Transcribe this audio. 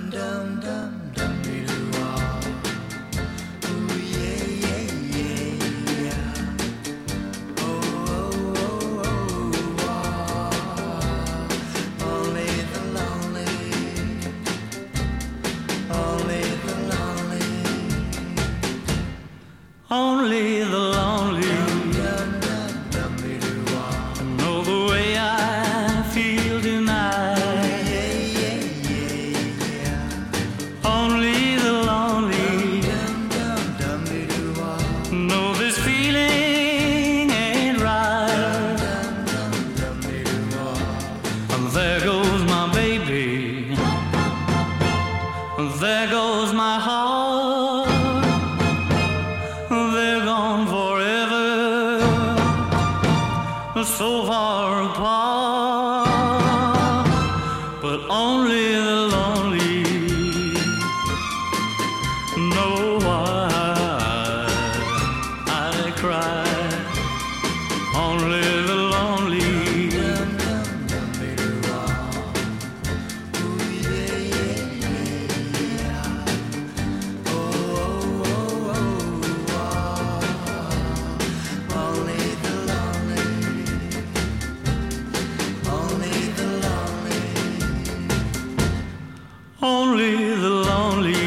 Only the lonely know the way I feel tonight. Only the lonely know this feeling ain't right. And there goes my baby, and there goes my heart. They're gone forever, so far apart. But only the lonely know why I cry. Only the lonely. Only the lonely